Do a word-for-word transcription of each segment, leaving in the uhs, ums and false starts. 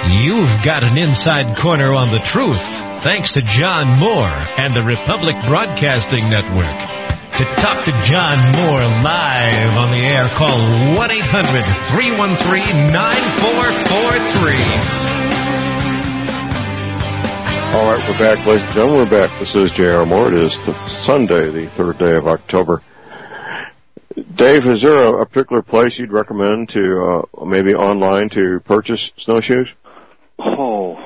You've got an inside corner on the truth, thanks to John Moore and the Republic Broadcasting Network. To talk to John Moore live on the air, call one eight hundred three one three nine four four three. All right, we're back, ladies and gentlemen. We're back. This is J R. Moore. It is the Sunday, the third day of October. Dave, is there a, a particular place you'd recommend to uh, maybe online to purchase snowshoes? Oh,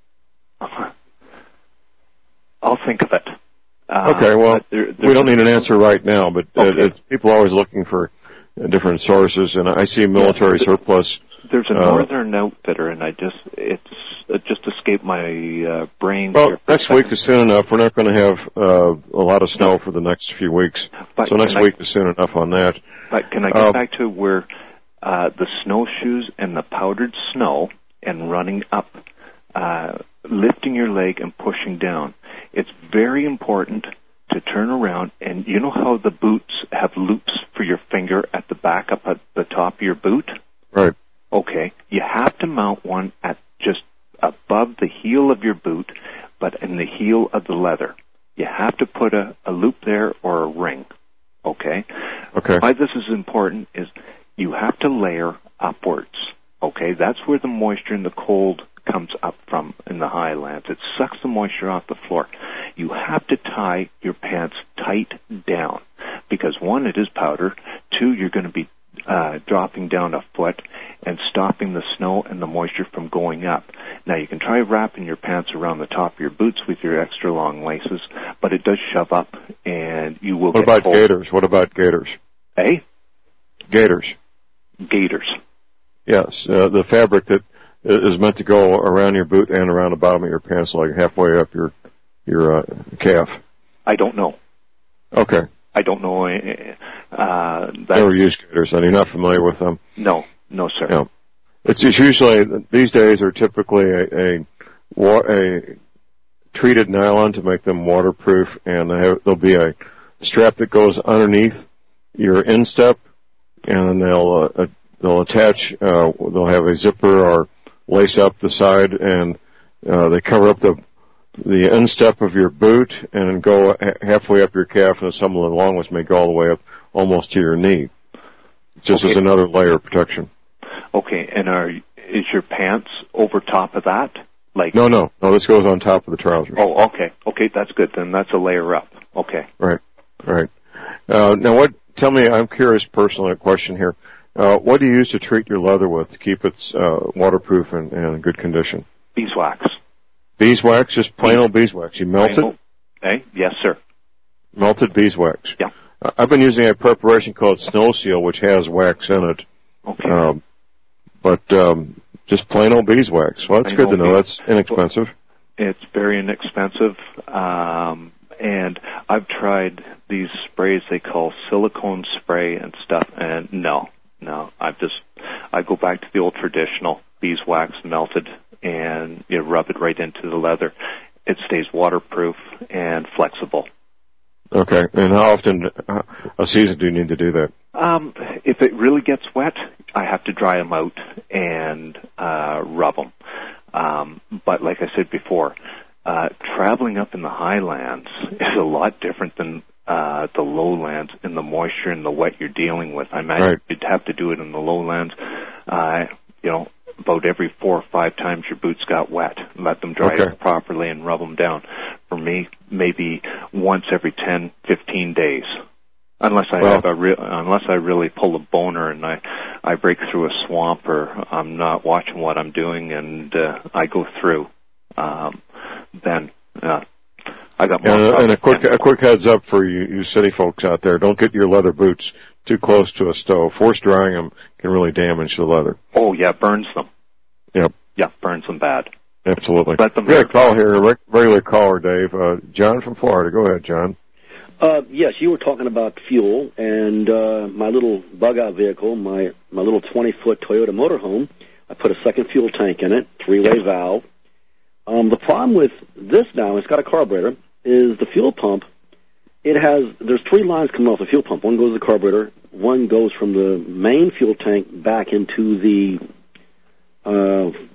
I'll think of it. Uh, okay, well, there, we don't need an answer right now, but okay. it, it's, people are always looking for uh, different sources, and I see military yeah, surplus. There's a uh, northern outfitter, and I just it's it just escaped my uh, brain. Well, here next week is soon enough. We're not going to have uh, a lot of snow for the next few weeks, but so next I, week is soon enough on that. But can I get uh, back to where uh, the snowshoes and the powdered snow and running up, uh, lifting your leg and pushing down? It's very important to turn around, and you know how the boots have loops for your finger at the back up at the top of your boot? Right. Okay. You have to mount one at just above the heel of your boot, but in the heel of the leather. You have to put a, a loop there or a ring. Okay? Okay. Why this is important is you have to layer upwards. Okay? That's where the moisture and the cold comes up from in the highlands. It sucks the moisture off the floor. You have to tie your pants tight down because, one, it is powder. Two, you're going to be uh, dropping down a foot and stopping the snow and the moisture from going up. Now, you can try wrapping your pants around the top of your boots with your extra long laces, but it does shove up and you will what get about cold. gaiters? What about gaiters? Eh? Gaiters. Gaiters. Yes, uh, the fabric that is meant to go around your boot and around the bottom of your pants, like halfway up your your uh, calf. I don't know. Okay. I don't know. Uh, that... Never used gaiters, and you're not familiar with them? No, no, sir. No. It's, it's usually, these days are typically a, a, a treated nylon to make them waterproof, and they have, there'll be a strap that goes underneath your instep, and they'll uh, they'll attach, uh, they'll have a zipper or lace up the side, and uh, they cover up the the instep of your boot and go halfway up your calf, and some of the long ones may go all the way up almost to your knee, just okay. as another layer of protection. Okay, and are is your pants over top of that? Like no, no, no. This goes on top of the trousers. Oh, okay, okay, that's good. Then that's a layer up. Okay. Right, right. Uh, now, what? Tell me, I'm curious. Personally, a question here. Uh, what do you use to treat your leather with to keep it uh, waterproof and, and in good condition? Beeswax. Beeswax, just plain old beeswax. You melt it? Okay. Yes, sir. Melted beeswax. Yeah. Uh, I've been using a preparation called Snow Seal, which has wax in it. Okay. Um, but um, just plain old beeswax. Well, that's plain good to know. That's inexpensive. It's very inexpensive. Um, and I've tried these sprays they call silicone spray and stuff, and no, no. I've just, I go back to the old traditional beeswax melted, and you rub it right into the leather. It stays waterproof and flexible. Okay. And how often uh, a season do you need to do that? Um, if it really gets wet, I have to dry them out and uh, rub them. Um, but like I said before, uh, traveling up in the highlands is a lot different than uh, the lowlands in the moisture and the wet you're dealing with. I imagine right. you'd have to do it in the lowlands, uh, you know, about every four or five times your boots got wet. Let them dry okay. out properly and rub them down. For me, maybe once every ten, fifteen days. Unless I well, have a re- unless I really pull a boner and I, I break through a swamp or I'm not watching what I'm doing and uh, I go through, um, then uh, I got more. And, and a quick a quick heads up for you, you city folks out there: don't get your leather boots too close to a stove. Force drying them can really damage the leather. Oh yeah, burns them. Yep. Yeah, burns them bad. Absolutely. Let them. We got a call here, a regular caller, Dave. Uh, John from Florida. Go ahead, John. Uh, yes, you were talking about fuel, and uh, my little bug-out vehicle, my, my little twenty-foot Toyota motorhome, I put a second fuel tank in it, three-way valve. Um, the problem with this now, it's got a carburetor, is the fuel pump, it has, there's three lines coming off the fuel pump. One goes to the carburetor, one goes from the main fuel tank back into the uh, uh,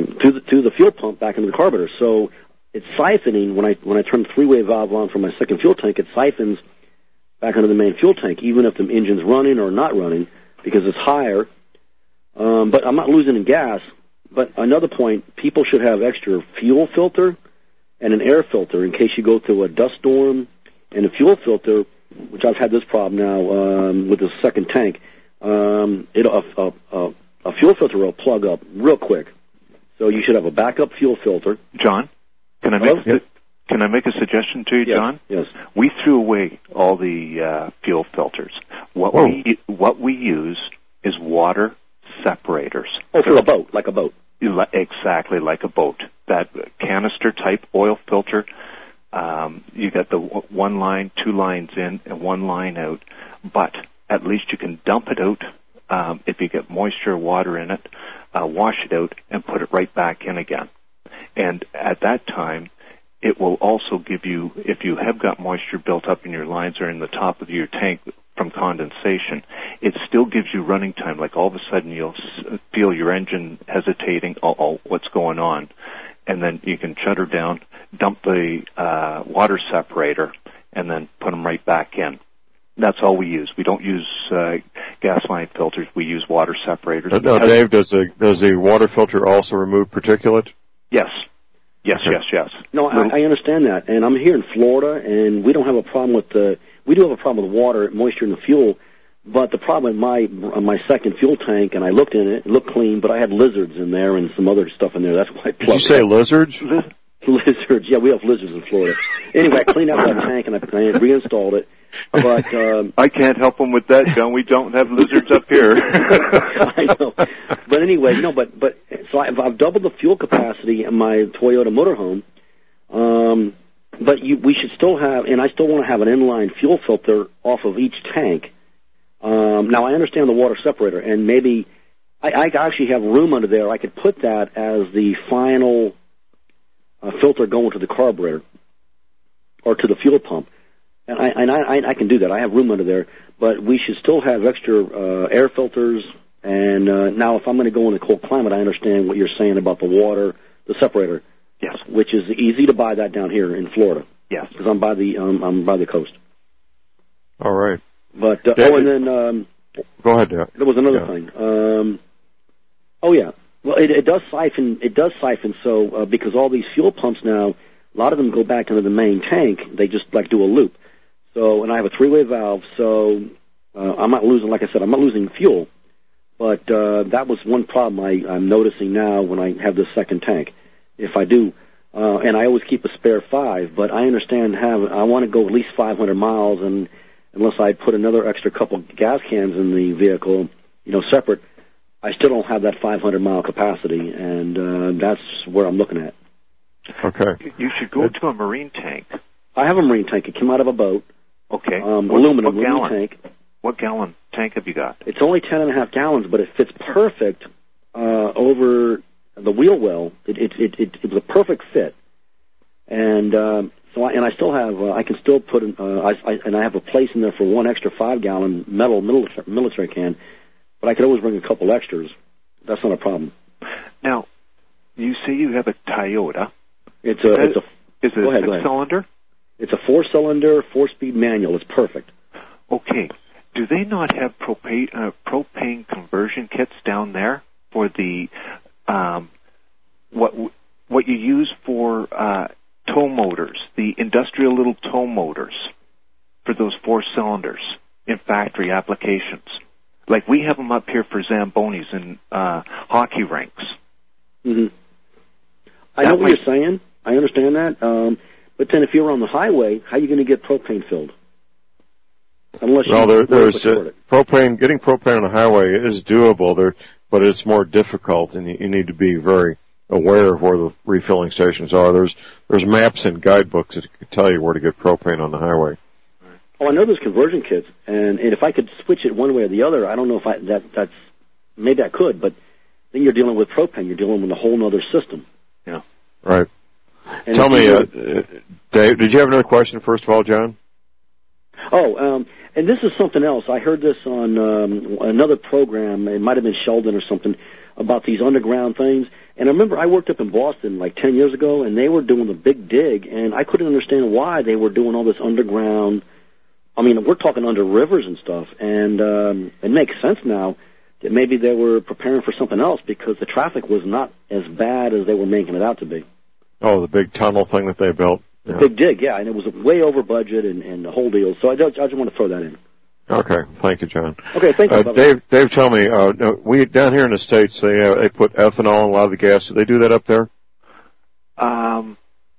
um, to the to the fuel pump back into the carburetor. So it's siphoning when I when I turn the three-way valve on for my second fuel tank. It siphons back into the main fuel tank, even if the engine's running or not running, because it's higher. Um, but I'm not losing in gas. But another point, people should have extra fuel filter and an air filter in case you go through a dust storm. And a fuel filter, which I've had this problem now um, with the second tank, um, it a, a, a, a fuel filter will plug up real quick. So you should have a backup fuel filter. John, can I make a, can I make a suggestion to you, yes. John? Yes. We threw away all the uh, fuel filters. What Whoa. we what we use is water separators. Oh, for a boat, like a boat. Exactly like a boat. That canister type oil filter. Um, you got the w- one line, two lines in, and one line out. But at least you can dump it out um, if you get moisture or water in it. Uh, wash it out and put it right back in again. And at that time, it will also give you, if you have got moisture built up in your lines or in the top of your tank from condensation, it still gives you running time. Like all of a sudden you'll feel your engine hesitating, oh, oh what's going on? And then you can shut her down, dump the uh, water separator, and then put them right back in. That's all we use. We don't use uh, gas line filters. We use water separators. Uh, no, Dave, does the does the water filter also remove particulate? Yes. Yes, Okay. yes, yes. No, I, I understand that, and I'm here in Florida, and we don't have a problem with the. We do have a problem with water, moisture in the fuel, but the problem with my my second fuel tank, and I looked in it, it looked clean, but I had lizards in there and some other stuff in there. That's why I plugged. Did you say it. lizards? Lizards, yeah, we have lizards in Florida. Anyway, I cleaned out that tank and I, I reinstalled it. But um, I can't help them with that, John. We don't have lizards up here. I know. But anyway, no, but but so I've, I've doubled the fuel capacity in my Toyota motorhome. Um, but you, we should still have, and I still want to have an inline fuel filter off of each tank. Um, now I understand the water separator, and maybe I, I actually have room under there. I could put that as the final uh, filter going to the carburetor or to the fuel pump. And I, and I, I can do that. I have room under there, but we should still have extra uh, air filters. And uh, now, if I'm going to go in a cold climate, I understand what you're saying about the water, the separator. Yes. Which is easy to buy that down here in Florida. Yes. Because I'm by the um, I'm by the coast. All right. But uh, David, oh, and then um, go ahead, Dave. there was another Yeah. thing. Um, oh yeah. Well, it, it does siphon. It does siphon. So uh, because all these fuel pumps now, a lot of them go back into the main tank. They just like do a loop. So, and I have a three-way valve, so uh, I'm not losing, like I said, I'm not losing fuel. But uh, that was one problem I, I'm noticing now when I have this second tank. If I do, uh, and I always keep a spare five, but I understand have I want to go at least five hundred miles, and unless I put another extra couple gas cans in the vehicle, you know, separate, I still don't have that five hundred mile capacity, and uh, that's where I'm looking at. Okay. You should go to a marine tank. I have a marine tank. It came out of a boat. Okay. Um, what, aluminum what gallon? tank. What gallon tank have you got? It's only ten and a half gallons, but it fits perfect uh, over the wheel well. It it, it it it was a perfect fit, and um, so I, and I still have uh, I can still put in, uh, I, I and I have a place in there for one extra five gallon metal military, military can, but I could always bring a couple extras. That's not a problem. Now, you say you have a Toyota. It's a it's a Is it go a ahead, go six ahead. cylinder? It's a four cylinder, four speed manual. It's perfect. Okay. Do they not have propane, uh, propane conversion kits down there for the um, what what you use for uh, tow motors, the industrial little tow motors for those four cylinders in factory applications? Like we have them up here for Zambonis and uh, hockey rinks. Mm-hmm. I That know what might- you're saying. I understand that. Um, but then if you're on the highway, how are you going to get propane filled? Unless Well, you there, work there's toward uh, it. propane. Getting propane on the highway is doable, there, but it's more difficult, and you, you need to be very aware of where the refilling stations are. There's there's maps and guidebooks that can tell you where to get propane on the highway. Oh, I know there's conversion kits, and, and if I could switch it one way or the other, I don't know if I that that's maybe I could, but then you're dealing with propane. You're dealing with a whole other system. Yeah. Right. And Tell if me, you- uh, uh, Dave, did you have another question first of all, John? Oh, um, and this is something else. I heard this on um, another program. It might have been Sheldon or something about these underground things. And I remember I worked up in Boston like ten years ago, and they were doing the big dig, and I couldn't understand why they were doing all this underground. I mean, we're talking under rivers and stuff, and um, it makes sense now that maybe they were preparing for something else because the traffic was not as bad as they were making it out to be. Oh, the big tunnel thing that they built. The yeah. big dig, yeah, and it was way over budget and, and the whole deal. So I just, I just want to throw that in. Okay, thank you, John. Okay, thank you. Uh, Dave, Dave, tell me, uh, we down here in the States, they uh, they put ethanol in a lot of the gas. Do they do that up there? Um,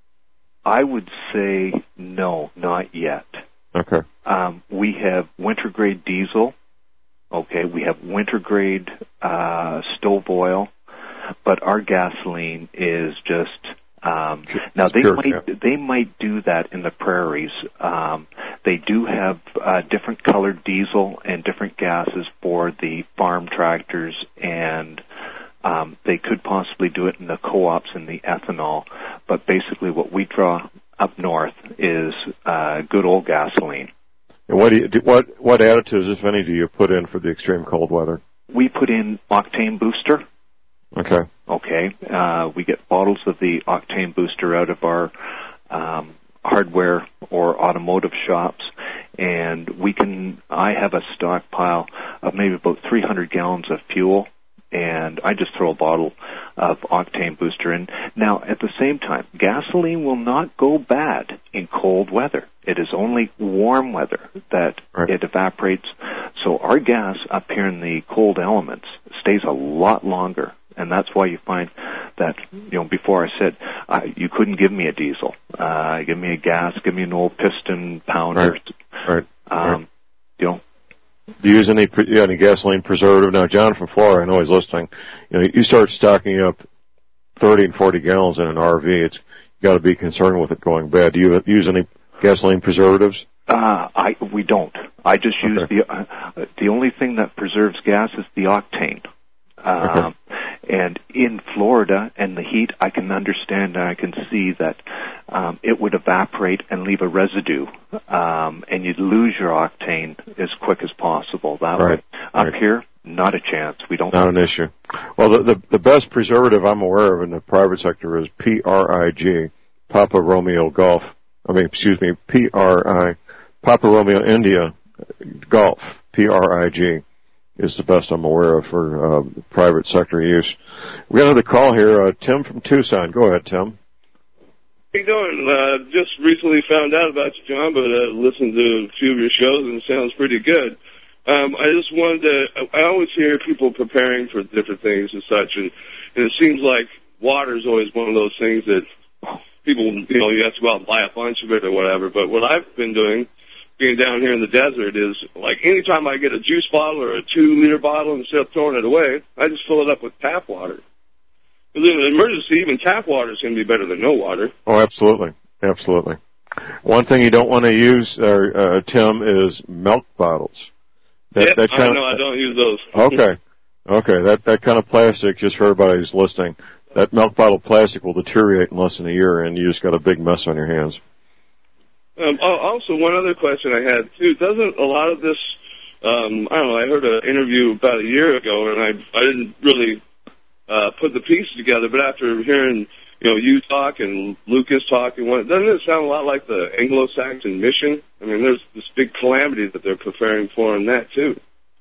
I would say no, not yet. Okay. Um, we have winter grade diesel. Okay, we have winter grade uh, stove oil, but our gasoline is just. Um, now they pure, might yeah. they might do that in the prairies. Um, they do have uh, different colored diesel and different gases for the farm tractors, and um, they could possibly do it in the co-ops and the ethanol. But basically, what we draw up north is uh, good old gasoline. And what do you do, what what additives, if any, do you put in for the extreme cold weather? We put in octane booster. Okay. Okay. Uh, we get bottles of the octane booster out of our um, hardware or automotive shops, and we can. I have a stockpile of maybe about three hundred gallons of fuel, and I just throw a bottle of octane booster in. Now, at the same time, gasoline will not go bad in cold weather. It is only warm weather that right. it evaporates. So our gas up here in the cold elements stays a lot longer. And that's why you find that, you know, before I said, uh, you couldn't give me a diesel. Uh, give me a gas, give me an old piston pounder. Right, right, um, right. You know. Do you use any, you any gasoline preservative? Now, John from Florida, I know he's listening. You know, you start stocking up thirty and forty gallons in an R V, it's, you gotta be concerned with it going bad. Do you use any gasoline preservatives? Uh, I, we don't. I just use okay. the, uh, the only thing that preserves gas is the octane. Um, okay. And in Florida and the heat, I can understand and I can see that um, it would evaporate and leave a residue, um, and you'd lose your octane as quick as possible. That right. way, up right. here, not a chance. We don't. Not an issue. Well, the, the the best preservative I'm aware of in the private sector is P R I G, Papa Romeo Golf. I mean, excuse me, P R I, Papa Romeo India Golf, P R I G. Is the best I'm aware of for uh, private sector use. We got another call here. Uh, Tim from Tucson. Go ahead, Tim. How you doing? Uh, just recently found out about you, John, but uh, listened to a few of your shows and it sounds pretty good. Um, I just wanted to, I always hear people preparing for different things and such, and, and it seems like water is always one of those things that people, you know, you have to go out and buy a bunch of it or whatever. But what I've been doing, being down here in the desert, is like anytime I get a juice bottle or a two liter bottle, instead of throwing it away, I just fill it up with tap water. Because in an emergency, even tap water is going to be better than no water. Oh, absolutely. Absolutely. One thing you don't want to use, uh, uh, Tim, is milk bottles. That, yeah, that kind I know, of, I don't use those. Okay. Okay, that, that kind of plastic, just for everybody who's listening, that milk bottle plastic will deteriorate in less than a year and you just got a big mess on your hands. Um, also, one other question I had, too. Doesn't a lot of this, um, I don't know, I heard an interview about a year ago, and I, I didn't really uh, put the pieces together, but after hearing, you know, you talk and Lucas talk, and what, doesn't it sound a lot like the Anglo-Saxon mission? I mean, there's this big calamity that they're preparing for in that, too.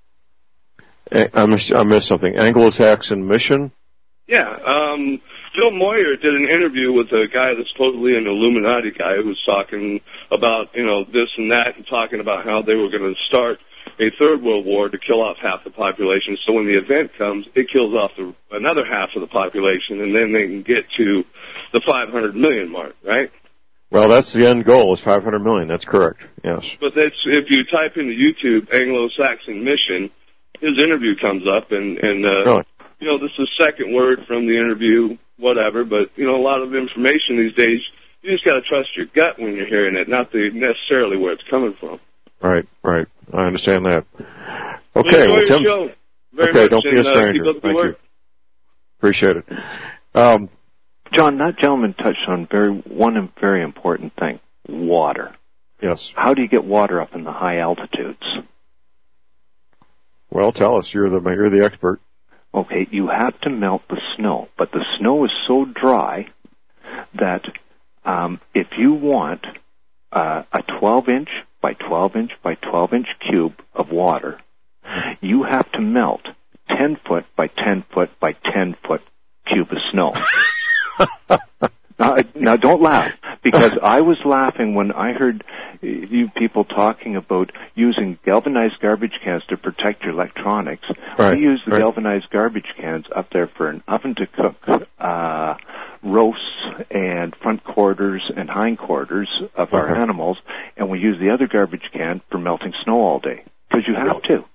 I missed, I missed something. Anglo-Saxon mission? Yeah, um... Phil Moyer did an interview with a guy that's supposedly an Illuminati guy who was talking about, you know, this and that and talking about how they were going to start a third world war to kill off half the population. So when the event comes, it kills off the, another half of the population, and then they can get to the five hundred million mark, right? Well, that's the end goal, is five hundred million. That's correct, yes. But that's, if you type into YouTube Anglo-Saxon mission, his interview comes up, and, and uh, really? You know, this is the second word from the interview, whatever, but, you know, a lot of information these days, you just got to trust your gut when you're hearing it, not the necessarily where it's coming from. Right, right. I understand that. Okay, well, Tim. Very okay, much, don't be and, a stranger. Uh, Thank work. you. Appreciate it. Um, John, that gentleman touched on very one very important thing: water. Yes. How do you get water up in the high altitudes? Well, tell us. You're the you're the expert. okay, you have to melt the snow. But the snow is so dry that um, if you want uh, a twelve-inch by twelve-inch by twelve-inch cube of water, you have to melt ten-foot by ten-foot by ten-foot cube of snow. now, now, don't laugh, because I was laughing when I heard you people talking about using galvanized garbage cans to protect your electronics. Right, we use the right. galvanized garbage cans up there for an oven to cook uh, roasts and front quarters and hind quarters of our Okay. animals, and we use the other garbage can for melting snow all day, because you have to.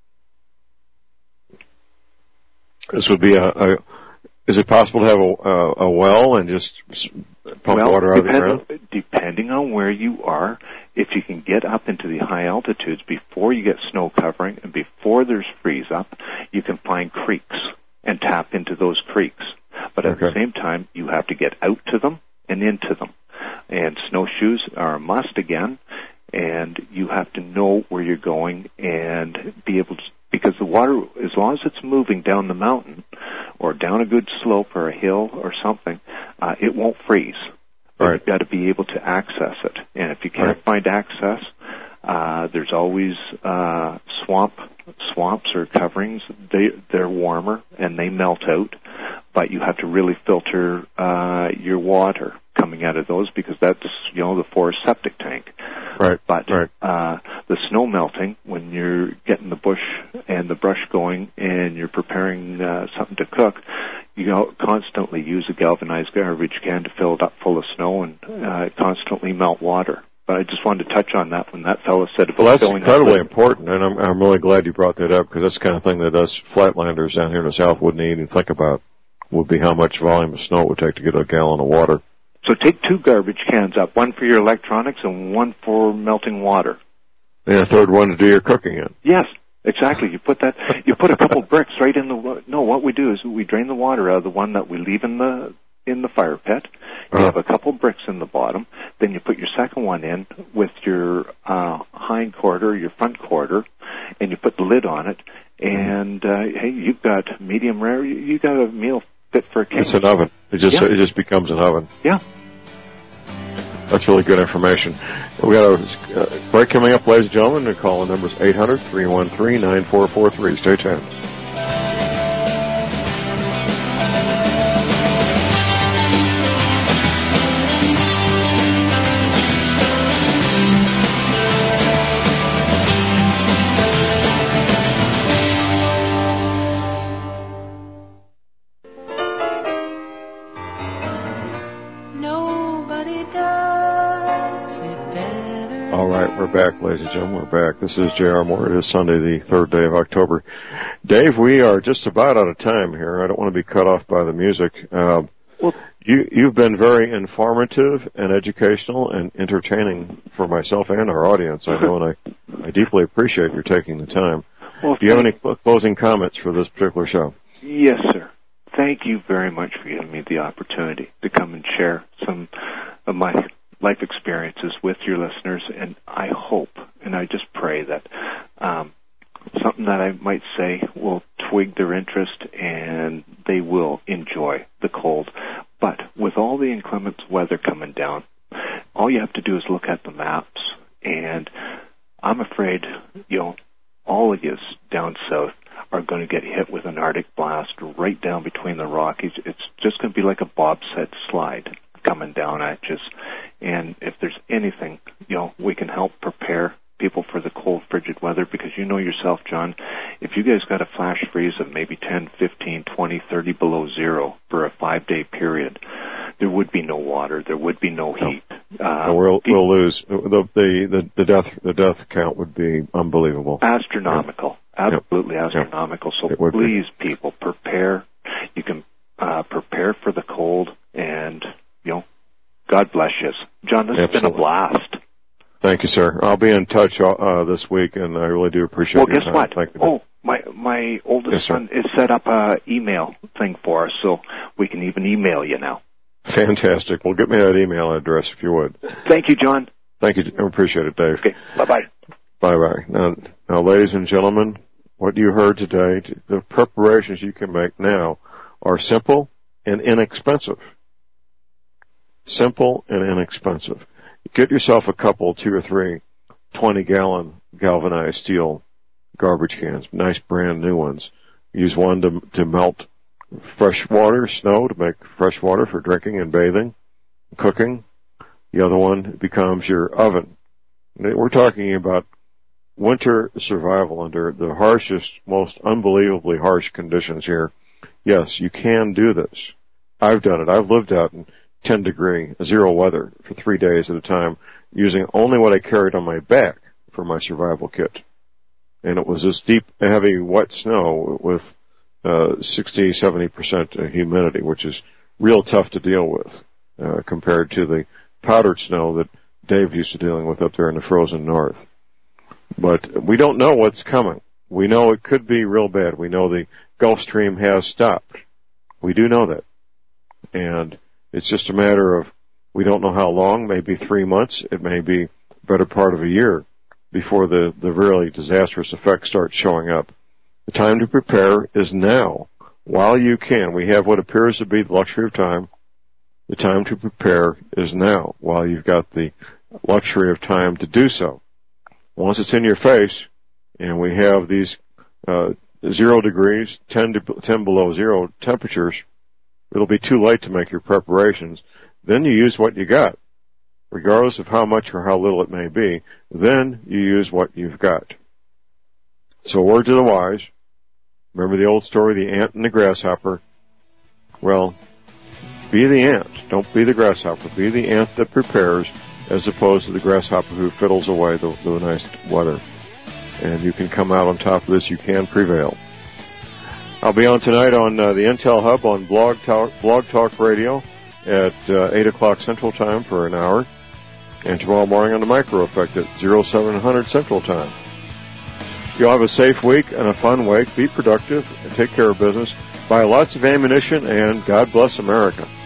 This would be a, a is it possible to have a, a, a well and just pump well, water out of the depend- ground? Depending on where you are, if you can get up into the high altitudes before you get snow covering and before there's freeze up, you can find creeks and tap into those creeks. But at Okay. the same time, you have to get out to them and into them. And snowshoes are a must again, and you have to know where you're going and be able to, because the water, as long as it's moving down the mountain or down a good slope or a hill or something, uh, it won't freeze. But Right. you've got to be able to access it. And if you can't Right. find access, uh, there's always uh, swamp swamps or coverings. They they're warmer and they melt out, but you have to really filter uh, your water coming out of those, because that's, you know, the forest septic tank. Right. But Right. uh, the snow melting, when you're getting the bush and the brush going and you're preparing uh, something to cook, you know, constantly use a galvanized garbage can to fill it up full of snow and uh, constantly melt water. But I just wanted to touch on that when that fellow said about Well, that's filling incredibly up the, important, and I'm, I'm really glad you brought that up, because that's the kind of thing that us flatlanders down here in the South wouldn't even think about, would be how much volume of snow it would take to get a gallon of water. So take two garbage cans up, one for your electronics and one for melting water. And a third one to do your cooking in. Yes, exactly. You put that, you put a couple bricks right in the, wa- no, what we do is we drain the water out of the one that we leave in the, in the fire pit. You Uh-huh. have a couple bricks in the bottom. Then you put your second one in with your, uh, hind quarter, your front quarter, and you put the lid on it. And, uh, hey, you've got medium rare, you you got a meal fit for a king. It's an oven. It just, Yeah. it just becomes an oven. Yeah. That's really good information. We got a uh, break coming up, ladies and gentlemen. The call number is eight hundred, three one three, nine four four three. Stay tuned. Nobody does it better. All right, we're back, ladies and gentlemen. We're back. This is J R Moore. It is Sunday, the third day of October. Dave, we are just about out of time here. I don't want to be cut off by the music. Uh, Well, you, you've been very informative and educational and entertaining for myself and our audience, I know, and I, I deeply appreciate your taking the time. well, Do you have any thank- cl- closing comments for this particular show? Yes, sir. Thank you very much for giving me the opportunity to come and share some of my life experiences with your listeners, and I hope and I just pray that um, something that I might say will twig their interest and they will enjoy the cold. But with all the inclement weather coming down, all you have to do is look at the maps, and I'm afraid, you know, all of you down south are going to get hit with an Arctic blast right down between the Rockies. It's just going to be like a bobsled slide coming down at you. And if there's anything, you know, we can help prepare people for the cold, frigid weather, because you know yourself, John, if you guys got a flash freeze of maybe ten, fifteen, twenty, thirty below zero for a five-day period, there would be no water, there would be no heat. Uh, No, we'll, we'll lose. The, the, the, the death, the death count would be unbelievable. Astronomical. Absolutely Yep. astronomical. So It would be. please, people, prepare. You can uh, prepare for the cold, and, you know, God bless you. John, this has been a Absolutely. blast. Thank you, sir. I'll be in touch uh, this week, and I really do appreciate Well, your guess time. what? Thank you. Oh, my my oldest Yes, sir. son is set up a email thing for us, so we can even email you now. Fantastic. Well, get me that email address if you would. Thank you, John. Thank you. I appreciate it, Dave. Okay, bye-bye. Bye-bye. Now, now, ladies and gentlemen, what you heard today, the preparations you can make now are simple and inexpensive. Simple and inexpensive. Get yourself a couple, two or three, twenty-gallon galvanized steel garbage cans, nice brand new ones. Use one to, to melt fresh water, snow, to make fresh water for drinking and bathing, cooking. The other one becomes your oven. We're talking about winter survival under the harshest, most unbelievably harsh conditions here. Yes, you can do this. I've done it. I've lived out in ten degree, zero weather for three days at a time, using only what I carried on my back for my survival kit. And it was this deep, heavy, wet snow with uh sixty, seventy percent humidity, which is real tough to deal with uh, compared to the powdered snow that Dave used to dealing with up there in the frozen north. But we don't know what's coming. We know it could be real bad. We know the Gulf Stream has stopped. We do know that. And it's just a matter of, we don't know how long, maybe three months, it may be a better part of a year before the, the really disastrous effects start showing up. The time to prepare is now, while you can. We have what appears to be the luxury of time. The time to prepare is now, while you've got the luxury of time to do so. Once it's in your face, and we have these uh, zero degrees, ten, to, ten below zero temperatures, it'll be too late to make your preparations. Then you use what you got, regardless of how much or how little it may be. Then you use what you've got. So, word to the wise. Remember the old story, the ant and the grasshopper? Well, be the ant. Don't be the grasshopper. Be the ant that prepares, as opposed to the grasshopper who fiddles away the, the nice weather. And you can come out on top of this. You can prevail. I'll be on tonight on uh, the Intel Hub on Blog Talk, Blog Talk Radio at uh, eight o'clock Central Time for an hour. And tomorrow morning on the Micro Effect at oh seven hundred Central Time. You'll have a safe week and a fun week. Be productive and take care of business. Buy lots of ammunition, and God bless America.